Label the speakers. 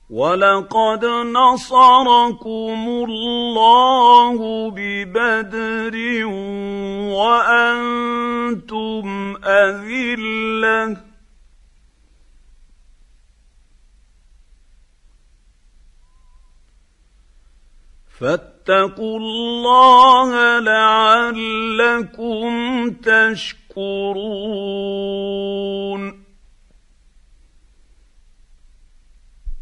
Speaker 1: ولقد نصركم الله ببدر وأنتم أذلة فاتقوا الله لعلكم تشكرون.